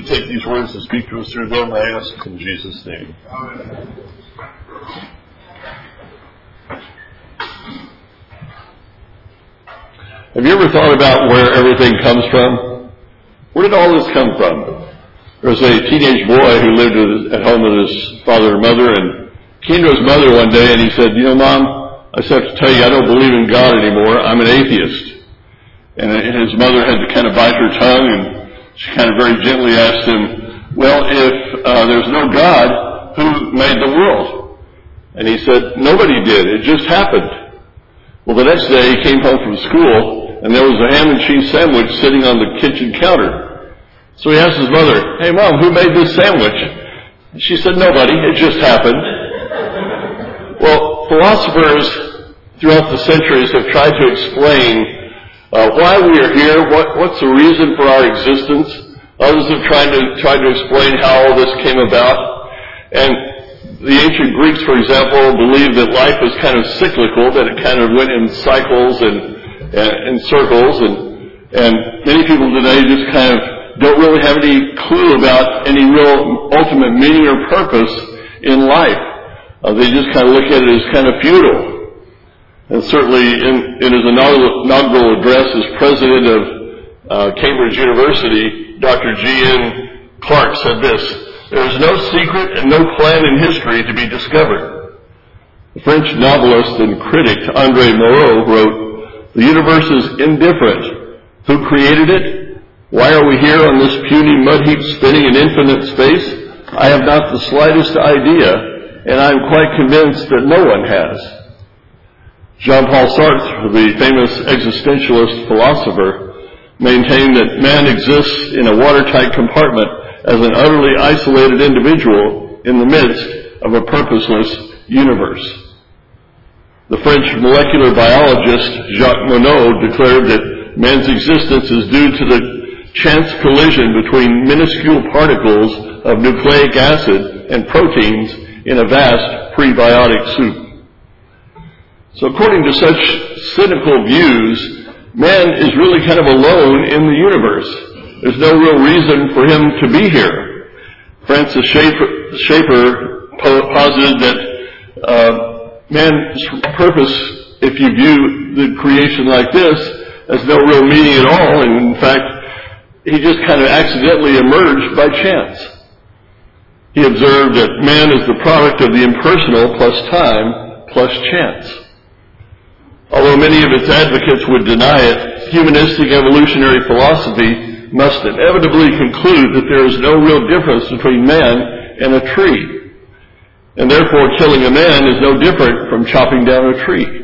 to take these words and speak to us through them, I ask in Jesus' name. Have you ever thought about where everything comes from? Where did all this come from? There was a teenage boy who lived at home with his father and mother, and came to his mother one day and he said, "You know, Mom, I just have to tell you, I don't believe in God anymore. I'm an atheist." And his mother had to kind of bite her tongue, and she kind of very gently asked him, "Well, if there's no God, who made the world?" And he said, "Nobody did. It just happened." Well, the next day he came home from school, and there was a ham and cheese sandwich sitting on the kitchen counter. So he asked his mother, "Hey, Mom, who made this sandwich?" She said, "Nobody. It just happened." Well, philosophers throughout the centuries have tried to explain why we are here, what's the reason for our existence. Others have tried to explain how all this came about. And the ancient Greeks, for example, believed that life was kind of cyclical, that it kind of went in cycles and circles. And many people today just kind of don't really have any clue about any real ultimate meaning or purpose in life. They just kind of look at it as kind of futile. And certainly in his inaugural address as president of Cambridge University, Dr. G.N. Clark said this: "There is no secret and no plan in history to be discovered." The French novelist and critic André Malraux wrote, "The universe is indifferent. Who created it? Why are we here on this puny mud heap spinning in infinite space? I have not the slightest idea, and I am quite convinced that no one has." Jean-Paul Sartre, the famous existentialist philosopher, maintained that man exists in a watertight compartment as an utterly isolated individual in the midst of a purposeless universe. The French molecular biologist Jacques Monod declared that man's existence is due to the chance collision between minuscule particles of nucleic acid and proteins in a vast prebiotic soup. So according to such cynical views, man is really kind of alone in the universe. There's no real reason for him to be here. Francis Schaeffer posited that man's purpose, if you view the creation like this, has no real meaning at all, and in fact, he just kind of accidentally emerged by chance. He observed that man is the product of the impersonal plus time plus chance. Although many of its advocates would deny it, humanistic evolutionary philosophy must inevitably conclude that there is no real difference between man and a tree, and therefore killing a man is no different from chopping down a tree.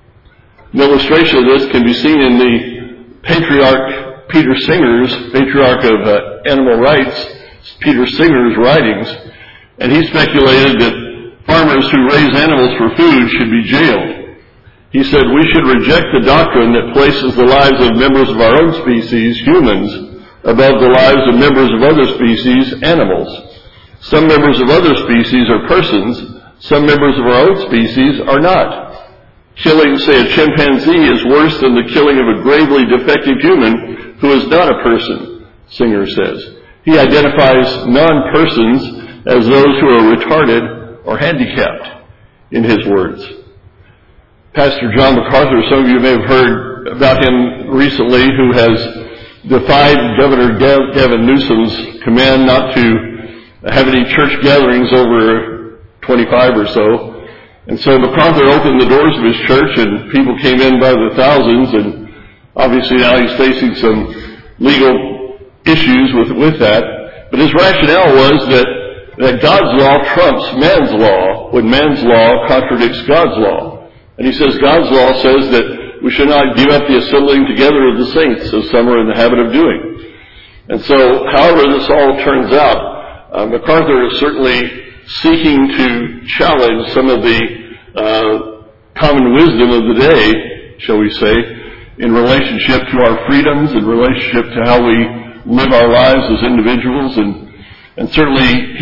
An illustration of this can be seen in the patriarch Peter Singer's, patriarch of animal rights, Peter Singer's writings, and he speculated that farmers who raise animals for food should be jailed. He said, "We should reject the doctrine that places the lives of members of our own species, humans, above the lives of members of other species, animals. Some members of other species are persons, some members of our own species are not. Killing, say, a chimpanzee is worse than the killing of a gravely defective human who is not a person," Singer says. He identifies non-persons as those who are retarded or handicapped, in his words. Pastor John MacArthur, some of you may have heard about him recently, who has defied Governor Gavin Newsom's command not to have any church gatherings over 25 or so. And so MacArthur opened the doors of his church, and people came in by the thousands, and obviously now he's facing some legal issues with that. But his rationale was that God's law trumps man's law when man's law contradicts God's law. And he says God's law says that we should not give up the assembling together of the saints, as some are in the habit of doing. And so, however this all turns out, MacArthur is certainly seeking to challenge some of the common wisdom of the day, shall we say, in relationship to our freedoms, in relationship to how we live our lives as individuals. And certainly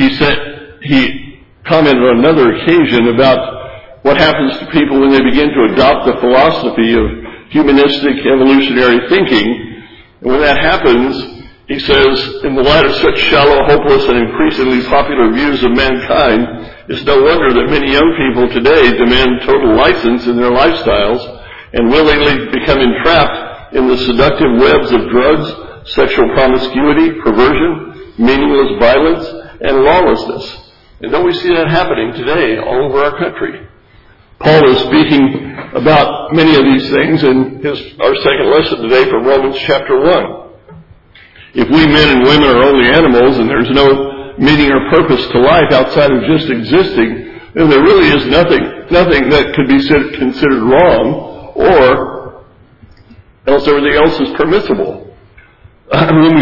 he commented on another occasion about what happens to people when they begin to adopt the philosophy of humanistic evolutionary thinking. And when that happens, He says, in the light of such shallow, hopeless, and increasingly popular views of mankind, it's no wonder that many young people today demand total license in their lifestyles and willingly become entrapped in the seductive webs of drugs, sexual promiscuity, perversion, meaningless violence, and lawlessness. And don't we see that happening today all over our country? Paul is speaking about many of these things in our second lesson today from Romans chapter 1. If we men and women are only animals and there's no meaning or purpose to life outside of just existing, then there really is nothing that could be considered wrong, or else everything else is permissible. When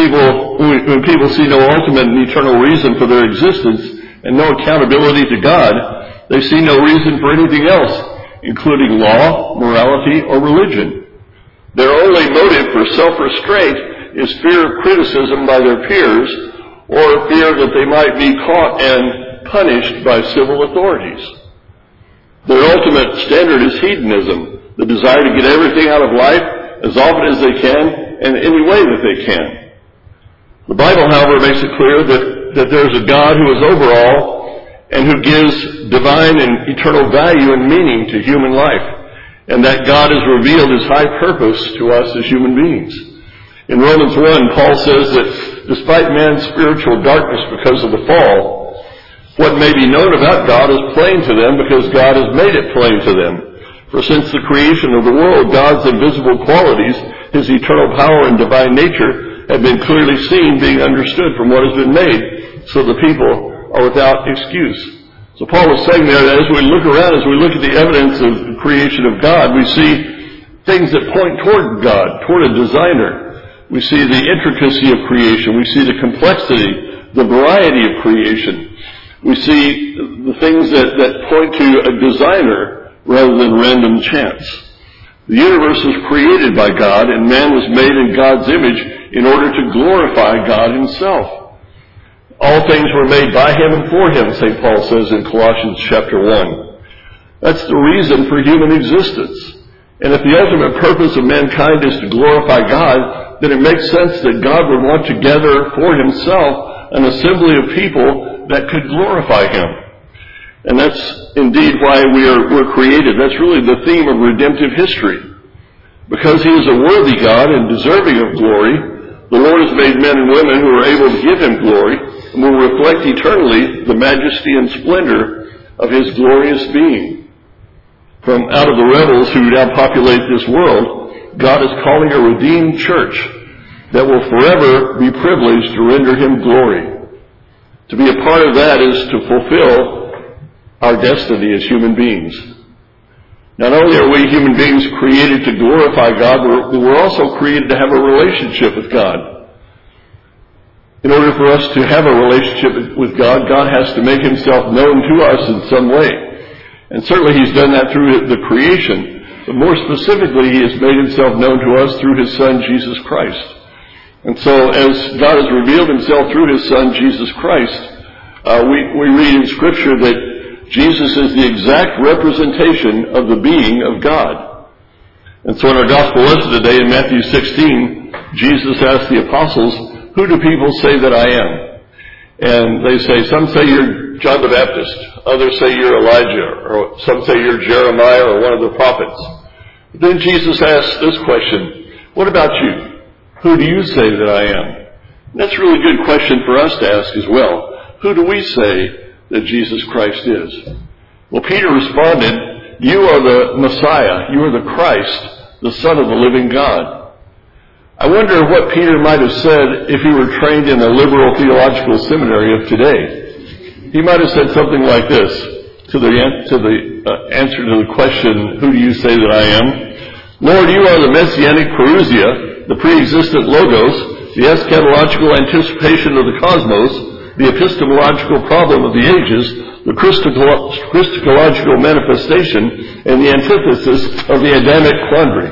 people see no ultimate and eternal reason for their existence and no accountability to God, they see no reason for anything else, including law, morality, or religion. Their only motive for self-restraint is fear of criticism by their peers, or fear that they might be caught and punished by civil authorities. Their ultimate standard is hedonism, the desire to get everything out of life as often as they can and any way that they can. The Bible, however, makes it clear that there's a God who is over all and who gives divine and eternal value and meaning to human life, and that God has revealed his high purpose to us as human beings. In Romans 1, Paul says that despite man's spiritual darkness because of the fall, what may be known about God is plain to them because God has made it plain to them. For since the creation of the world, God's invisible qualities, his eternal power and divine nature, have been clearly seen, being understood from what has been made, so the people are without excuse. So Paul is saying there that as we look around, as we look at the evidence of the creation of God, we see things that point toward God, toward a designer. We see the intricacy of creation. We see the complexity, the variety of creation. We see the things that point to a designer rather than random chance. The universe was created by God, and man was made in God's image in order to glorify God himself. All things were made by him and for him, St. Paul says in Colossians chapter 1. That's the reason for human existence. And if the ultimate purpose of mankind is to glorify God, then it makes sense that God would want to gather for himself an assembly of people that could glorify him. And that's indeed why we're created. That's really the theme of redemptive history. Because he is a worthy God and deserving of glory, the Lord has made men and women who are able to give him glory and will reflect eternally the majesty and splendor of his glorious being. From out of the rebels who now populate this world, God is calling a redeemed church that will forever be privileged to render him glory. To be a part of that is to fulfill our destiny as human beings. Not only are we human beings created to glorify God, we're also created to have a relationship with God. In order for us to have a relationship with God, God has to make himself known to us in some way. And certainly he's done that through the creation. But more specifically, he has made himself known to us through his Son, Jesus Christ. And so as God has revealed himself through his Son, Jesus Christ, we read in Scripture that Jesus is the exact representation of the being of God. And so in our gospel lesson today in Matthew 16, Jesus asked the apostles, "Who do people say that I am?" And they say, some say you're John the Baptist, others say you're Elijah, or some say you're Jeremiah or one of the prophets. Then Jesus asks this question, "What about you? Who do you say that I am?" And that's a really good question for us to ask as well. Who do we say that Jesus Christ is? Well, Peter responded, "You are the Messiah, you are the Christ, the Son of the living God." I wonder what Peter might have said if he were trained in a liberal theological seminary of today. He might have said something like this to the answer to the question, "Who do you say that I am?" "Lord, you are the messianic parousia, the pre-existent logos, the eschatological anticipation of the cosmos, the epistemological problem of the ages, the Christological manifestation, and the antithesis of the Adamic quandary."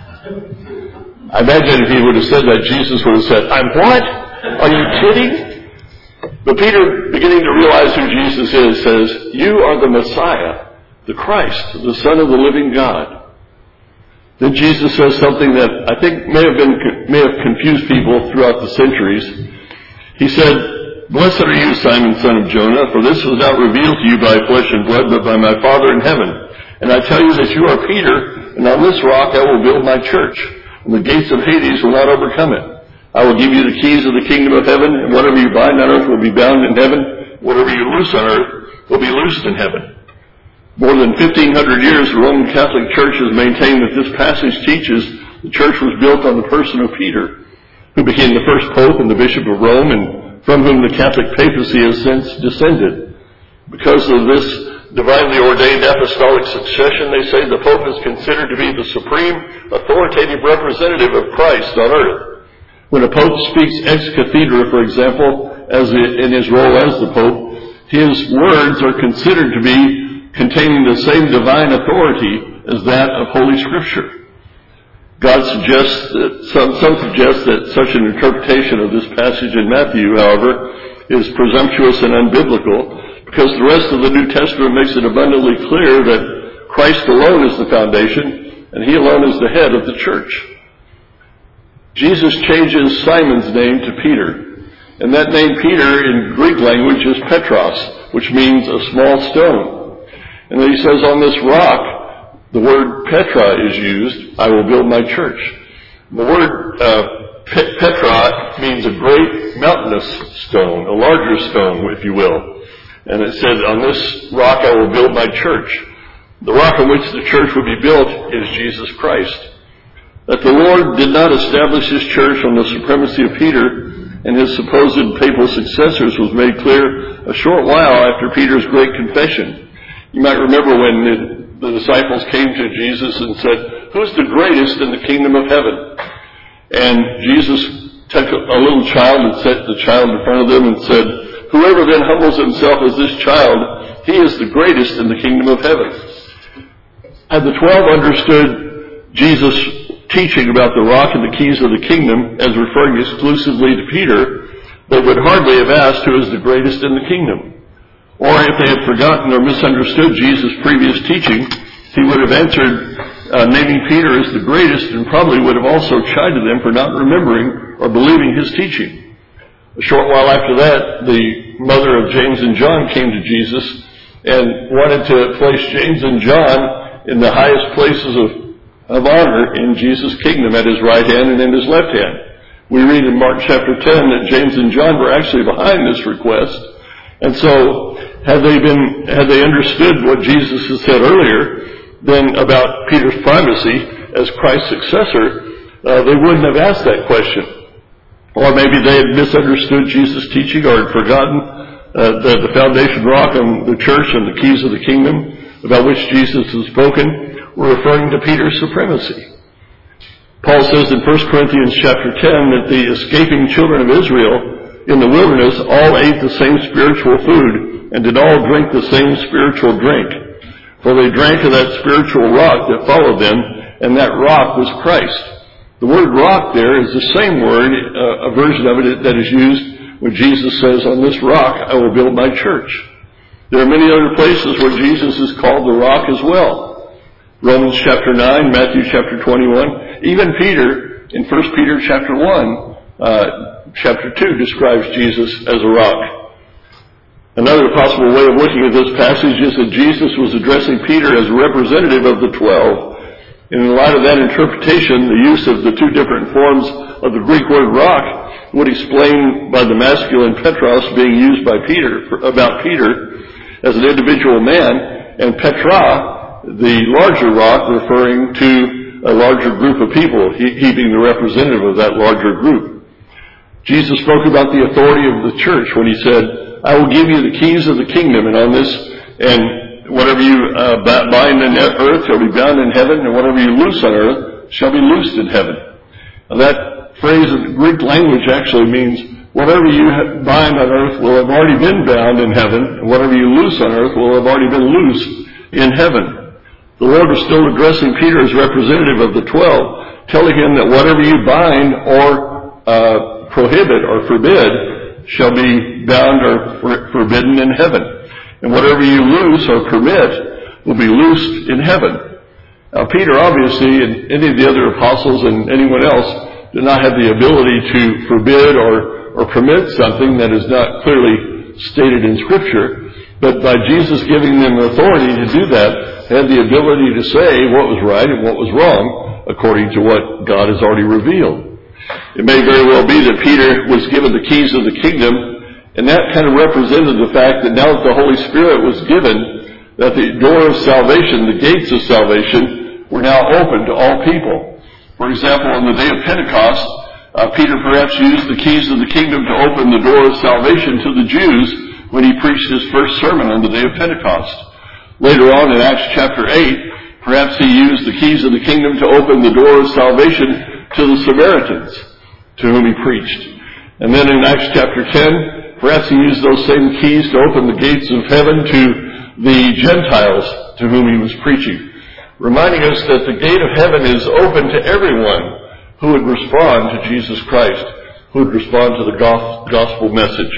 I imagine if he would have said that, Jesus would have said, "I'm what? Are you kidding?" But Peter, beginning to realize who Jesus is, says, "You are the Messiah, the Christ, the Son of the living God." Then Jesus says something that I think may have confused people throughout the centuries. He said, "Blessed are you, Simon, son of Jonah, for this was not revealed to you by flesh and blood, but by my Father in heaven. And I tell you that you are Peter, and on this rock I will build my church, and the gates of Hades will not overcome it. I will give you the keys of the kingdom of heaven, and whatever you bind on earth will be bound in heaven, whatever you loose on earth will be loosed in heaven." More than 1,500 years, the Roman Catholic Church has maintained that this passage teaches the church was built on the person of Peter, who became the first pope and the bishop of Rome, and from whom the Catholic papacy has since descended. Because of this divinely ordained apostolic succession, they say the pope is considered to be the supreme authoritative representative of Christ on earth. When a pope speaks ex cathedra, for example, as in his role as the pope, his words are considered to be containing the same divine authority as that of Holy Scripture. Some suggest that such an interpretation of this passage in Matthew, however, is presumptuous and unbiblical, because the rest of the New Testament makes it abundantly clear that Christ alone is the foundation, and He alone is the head of the church. Jesus changes Simon's name to Peter, and that name Peter in Greek language is Petros, which means a small stone. And then he says, on this rock, the word Petra is used, I will build my church. The word Petra means a great mountainous stone, a larger stone, if you will. And it said, on this rock I will build my church. The rock on which the church would be built is Jesus Christ. That the Lord did not establish His church on the supremacy of Peter and his supposed papal successors was made clear a short while after Peter's great confession. You might remember when the disciples came to Jesus and said, "Who's the greatest in the kingdom of heaven?" And Jesus took a little child and set the child in front of them and said, "Whoever then humbles himself as this child, he is the greatest in the kingdom of heaven." Had the 12 understood Jesus' teaching about the rock and the keys of the kingdom as referring exclusively to Peter, they would hardly have asked who is the greatest in the kingdom. Or if they had forgotten or misunderstood Jesus' previous teaching, He would have answered, naming Peter as the greatest, and probably would have also chided them for not remembering or believing His teaching. A short while after that, the mother of James and John came to Jesus and wanted to place James and John in the highest places of honor in Jesus' kingdom, at His right hand and in His left hand. We read in Mark chapter 10 that James and John were actually behind this request. And so, had they understood what Jesus had said earlier, then about Peter's primacy as Christ's successor, they wouldn't have asked that question. Or maybe they had misunderstood Jesus' teaching or had forgotten that the foundation rock and the church and the keys of the kingdom about which Jesus has spoken were referring to Peter's supremacy. Paul says in 1 Corinthians chapter 10 that the escaping children of Israel in the wilderness all ate the same spiritual food and did all drink the same spiritual drink. For they drank of that spiritual rock that followed them, and that rock was Christ. The word rock there is the same word, a version of it that is used when Jesus says, "On this rock I will build my church." There are many other places where Jesus is called the rock as well. Romans chapter 9, Matthew chapter 21, even Peter in 1 Peter chapter 1, chapter 2 describes Jesus as a rock. Another possible way of looking at this passage is that Jesus was addressing Peter as a representative of the 12. And in light of that interpretation, the use of the two different forms of the Greek word rock would explain by the masculine Petros being used by Peter, about Peter as an individual man, and Petra, the larger rock, referring to a larger group of people, he being the representative of that larger group. Jesus spoke about the authority of the church when He said, "I will give you the keys of the kingdom, and on this, and whatever you bind on earth shall be bound in heaven, and whatever you loose on earth shall be loosed in heaven." Now that phrase in the Greek language actually means, whatever you bind on earth will have already been bound in heaven, and whatever you loose on earth will have already been loosed in heaven. The Lord was still addressing Peter as representative of the 12, telling him that whatever you bind or prohibit or forbid shall be bound or forbidden in heaven. And whatever you loose or permit will be loosed in heaven. Now, Peter, obviously, and any of the other apostles and anyone else did not have the ability to forbid or permit something that is not clearly stated in Scripture. But by Jesus giving them authority to do that, they had the ability to say what was right and what was wrong according to what God has already revealed. It may very well be that Peter was given the keys of the kingdom, and that kind of represented the fact that now that the Holy Spirit was given, that the door of salvation, the gates of salvation, were now open to all people. For example, on the day of Pentecost, Peter perhaps used the keys of the kingdom to open the door of salvation to the Jews when he preached his first sermon on the day of Pentecost. Later on in Acts chapter 8, perhaps he used the keys of the kingdom to open the door of salvation to the Samaritans, to whom he preached. And then in Acts chapter 10, perhaps he used those same keys to open the gates of heaven to the Gentiles to whom he was preaching, reminding us that the gate of heaven is open to everyone who would respond to Jesus Christ, who would respond to the gospel message.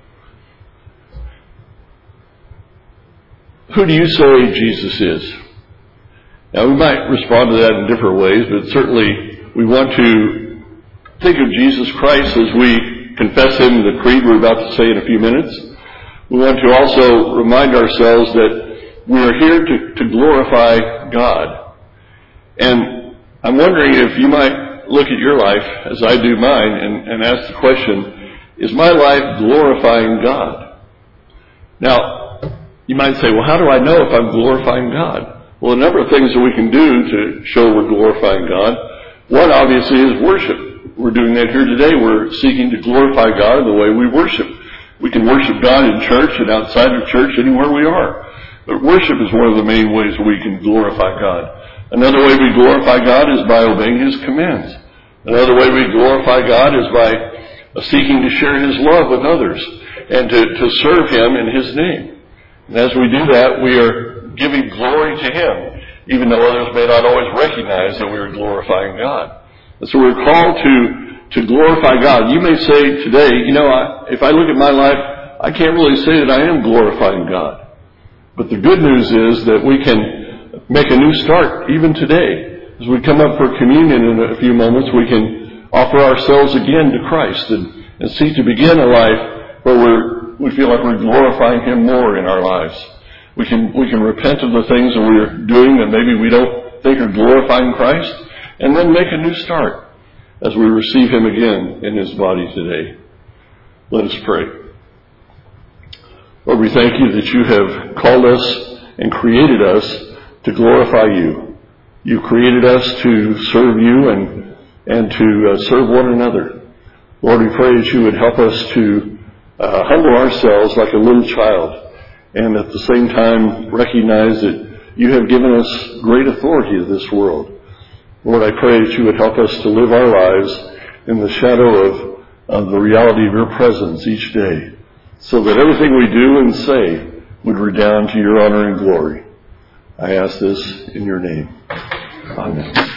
Who do you say Jesus is? Now, we might respond to that in different ways, but certainly we want to think of Jesus Christ as we confess Him in the creed we're about to say in a few minutes. We want to also remind ourselves that we are here to glorify God. And I'm wondering if you might look at your life, as I do mine, and ask the question, is my life glorifying God? Now, you might say, well, how do I know if I'm glorifying God? Well, a number of things that we can do to show we're glorifying God. One, obviously, is worship. We're doing that here today. We're seeking to glorify God in the way we worship. We can worship God in church and outside of church, anywhere we are. But worship is one of the main ways we can glorify God. Another way we glorify God is by obeying His commands. Another way we glorify God is by seeking to share His love with others and to serve Him in His name. And as we do that, we are giving glory to Him, even though others may not always recognize that we are glorifying God. And so we're called to glorify God. You may say today, if I look at my life, I can't really say that I am glorifying God. But the good news is that we can make a new start even today. As we come up for communion in a few moments, we can offer ourselves again to Christ and seek to begin a life where we feel like we're glorifying Him more in our lives. We can repent of the things that we're doing that maybe we don't think are glorifying Christ, and then make a new start as we receive Him again in His body today. Let us pray. Lord, we thank You that You have called us and created us to glorify You. You created us to serve You and to serve one another. Lord, we pray that You would help us to humble ourselves like a little child, and at the same time recognize that You have given us great authority in this world. Lord, I pray that You would help us to live our lives in the shadow of the reality of Your presence each day, so that everything we do and say would redound to Your honor and glory. I ask this in Your name. Amen.